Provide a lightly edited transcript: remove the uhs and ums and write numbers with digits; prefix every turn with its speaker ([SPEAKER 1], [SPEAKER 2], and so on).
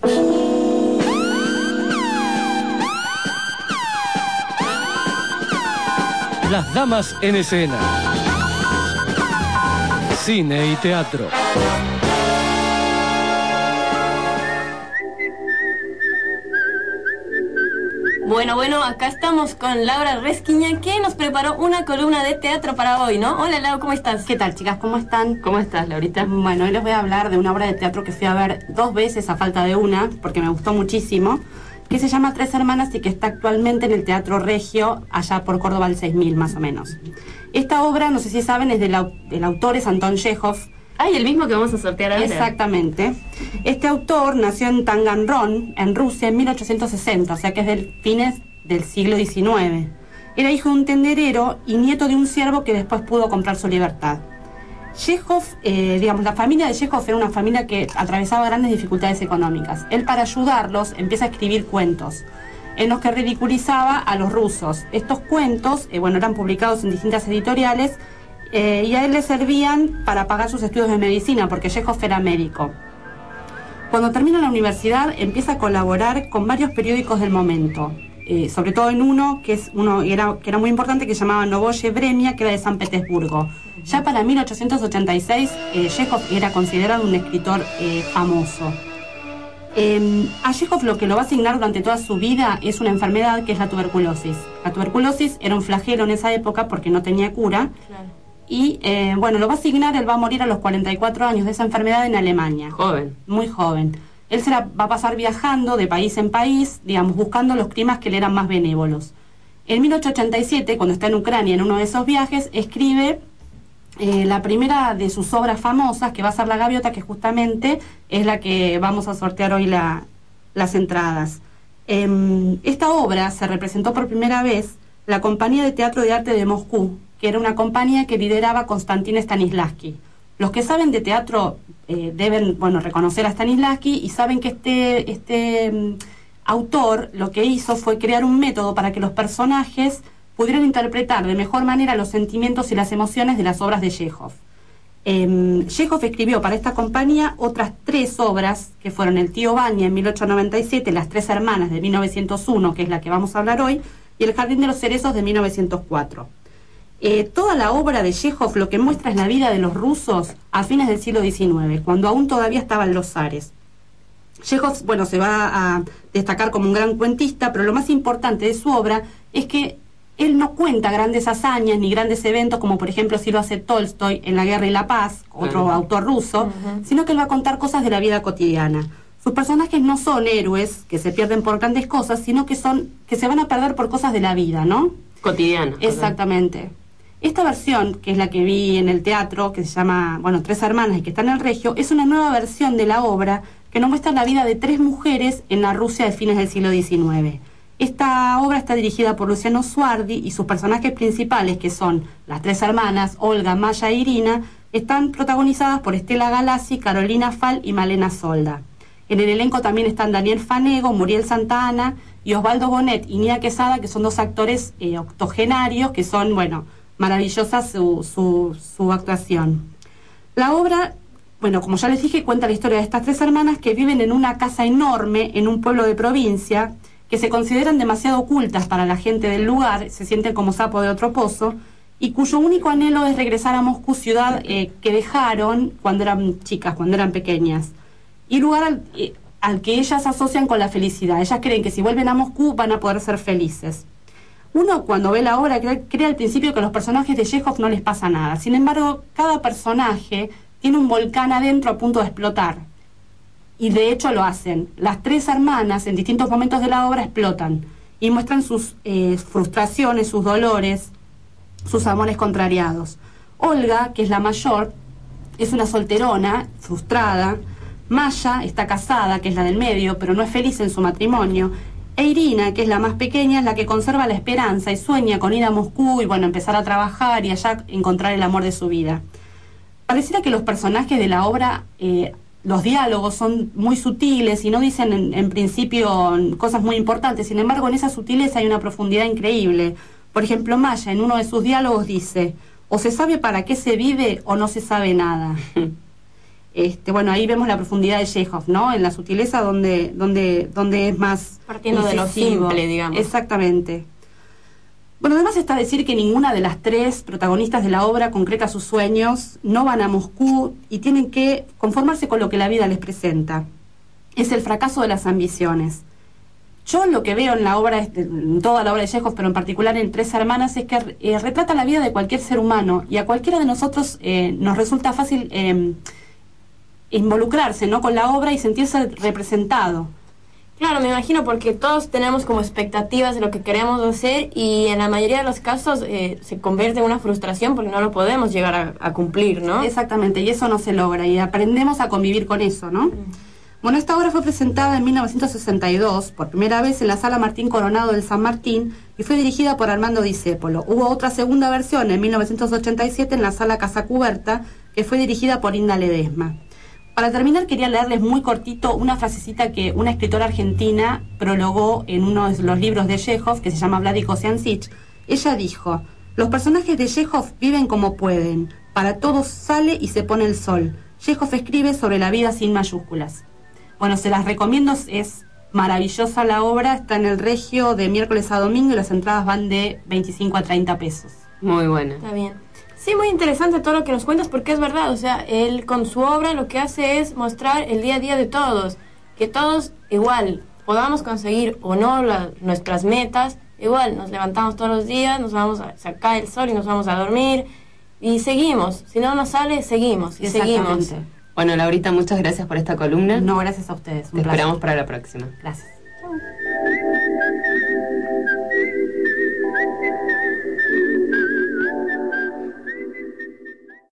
[SPEAKER 1] Las damas en escena. Cine y teatro.
[SPEAKER 2] Bueno, acá estamos con Laura Resquiña, que nos preparó una columna de teatro para hoy, ¿no? Hola, Lau, ¿cómo estás?
[SPEAKER 3] ¿Qué tal, chicas? ¿Cómo están?
[SPEAKER 2] ¿Cómo estás, Laurita?
[SPEAKER 3] Bueno, hoy les voy a hablar de una obra de teatro que fui a ver 2 veces a falta de una, porque me gustó muchísimo, que se llama Tres Hermanas y que está actualmente en el Teatro Regio, allá por Córdoba al 6000, más o menos. Esta obra, no sé si saben, es del autor es Anton Chejov.
[SPEAKER 2] Ay, el mismo que vamos a sortear ahora.
[SPEAKER 3] Exactamente. Este autor nació en Taganrog, en Rusia, en 1860, o sea que es del fines del siglo XIX. Era hijo de un tenderero y nieto de un siervo que después pudo comprar su libertad. Chejov, la familia de Chejov era una familia que atravesaba grandes dificultades económicas. Él, para ayudarlos, empieza a escribir cuentos en los que ridiculizaba a los rusos. Estos cuentos, eran publicados en distintas editoriales y a él le servían para pagar sus estudios de medicina, porque Chejov era médico. Cuando termina la universidad, empieza a colaborar con varios periódicos del momento, sobre todo en uno que era muy importante, que se llamaba Novoye Vremya, que era de San Petersburgo. Ya para 1886, Chejov era considerado un escritor famoso. A Chejov lo que lo va a asignar durante toda su vida es una enfermedad que es la tuberculosis. La tuberculosis era un flagelo en esa época porque no tenía cura. Claro. Y lo va a asignar, él va a morir a los 44 años de esa enfermedad en Alemania.
[SPEAKER 2] Joven.
[SPEAKER 3] Muy joven. Él se la va a pasar viajando de país en país, buscando los climas que le eran más benévolos. En 1887, cuando está en Ucrania, en uno de esos viajes, escribe la primera de sus obras famosas, que va a ser La Gaviota, que justamente es la que vamos a sortear hoy las entradas. Esta obra se representó por primera vez la Compañía de Teatro de Arte de Moscú, que era una compañía que lideraba Konstantin Stanislavski. Los que saben de teatro deben reconocer a Stanislavski y saben que este autor lo que hizo fue crear un método para que los personajes pudieran interpretar de mejor manera los sentimientos y las emociones de las obras de Chejov. Chejov escribió para esta compañía otras 3 obras, que fueron El tío Vania en 1897, Las Tres Hermanas de 1901, que es la que vamos a hablar hoy, y El Jardín de los Cerezos de 1904. Toda la obra de Chejov lo que muestra es la vida de los rusos a fines del siglo XIX, cuando aún todavía estaban los zares. Chejov, se va a destacar como un gran cuentista, pero lo más importante de su obra es que él no cuenta grandes hazañas ni grandes eventos, como por ejemplo si lo hace Tolstoy en La Guerra y la Paz, otro autor ruso, sino que él va a contar cosas de la vida cotidiana. Sus personajes no son héroes que se pierden por grandes cosas, sino que se van a perder por cosas de la vida, ¿no?
[SPEAKER 2] Cotidiana.
[SPEAKER 3] Exactamente. Esta versión, que es la que vi en el teatro, que se llama, Tres Hermanas y que está en el Regio, es una nueva versión de la obra que nos muestra la vida de 3 mujeres en la Rusia de fines del siglo XIX. Esta obra está dirigida por Luciano Suardi y sus personajes principales, que son las 3 hermanas, Olga, Maya e Irina, están protagonizadas por Estela Galassi, Carolina Fall y Malena Solda. En el elenco también están Daniel Fanego, Muriel Santa Ana y Osvaldo Bonet y Nia Quesada, que son 2 actores octogenarios que son, maravillosa su actuación. La obra, como ya les dije, cuenta la historia de estas 3 hermanas que viven en una casa enorme en un pueblo de provincia, que se consideran demasiado ocultas para la gente del lugar, se sienten como sapo de otro pozo, y cuyo único anhelo es regresar a Moscú, ciudad que dejaron cuando eran chicas, cuando eran pequeñas, y lugar al que ellas asocian con la felicidad. Ellas creen que si vuelven a Moscú van a poder ser felices. Uno, cuando ve la obra, cree al principio que a los personajes de Chejov no les pasa nada. Sin embargo, cada personaje tiene un volcán adentro a punto de explotar. Y de hecho lo hacen. Las 3 hermanas, en distintos momentos de la obra, explotan y muestran sus frustraciones, sus dolores, sus amores contrariados. Olga, que es la mayor, es una solterona, frustrada. Maya está casada, que es la del medio, pero no es feliz en su matrimonio. E Irina, que es la más pequeña, es la que conserva la esperanza y sueña con ir a Moscú y empezar a trabajar y allá encontrar el amor de su vida. Pareciera que los personajes de la obra, los diálogos son muy sutiles y no dicen en principio cosas muy importantes. Sin embargo, en esa sutileza hay una profundidad increíble. Por ejemplo, Maya, en uno de sus diálogos dice: o se sabe para qué se vive o no se sabe nada. Bueno, ahí vemos la profundidad de Chekhov, ¿no? En la sutileza donde es más
[SPEAKER 2] partiendo de lo simple, digamos.
[SPEAKER 3] Exactamente. Bueno, además está decir que ninguna de las tres protagonistas de la obra concreta sus sueños, no van a Moscú y tienen que conformarse con lo que la vida les presenta. Es el fracaso de las ambiciones. Yo lo que veo en la obra, en toda la obra de Chekhov, pero en particular en Tres Hermanas, es que retrata la vida de cualquier ser humano y a cualquiera de nosotros nos resulta fácil involucrarse, ¿no?, con la obra y sentirse representado.
[SPEAKER 2] Claro, me imagino, porque todos tenemos como expectativas de lo que queremos hacer y en la mayoría de los casos se convierte en una frustración porque no lo podemos llegar a cumplir, ¿no?
[SPEAKER 3] Exactamente, y eso no se logra y aprendemos a convivir con eso, ¿no? Bueno, esta obra fue presentada en 1962, por primera vez en la Sala Martín Coronado del San Martín, y fue dirigida por Armando Discépolo. Hubo otra segunda versión en 1987 en la Sala Casa Cuberta, que fue dirigida por Inda Ledesma. Para terminar, quería leerles muy cortito una frasecita que una escritora argentina prologó en uno de los libros de Chekhov, que se llama Vladimir Kosiansich. Ella dijo: los personajes de Chekhov viven como pueden, para todos sale y se pone el sol. Chekhov escribe sobre la vida sin mayúsculas. Bueno, se las recomiendo, es maravillosa la obra, está en el Regio de miércoles a domingo y las entradas van de 25 a 30 pesos.
[SPEAKER 4] Muy buena.
[SPEAKER 2] Está bien. Sí, muy interesante todo lo que nos cuentas, porque es verdad, o sea, él con su obra lo que hace es mostrar el día a día de todos, que todos igual podamos conseguir o no nuestras metas, igual nos levantamos todos los días, nos vamos a sacar el sol y nos vamos a dormir y seguimos, si no nos sale, seguimos y seguimos.
[SPEAKER 4] Bueno, Laurita, muchas gracias por esta columna.
[SPEAKER 3] No, gracias a ustedes.
[SPEAKER 4] Te esperamos para la próxima.
[SPEAKER 3] Gracias.
[SPEAKER 2] Chau.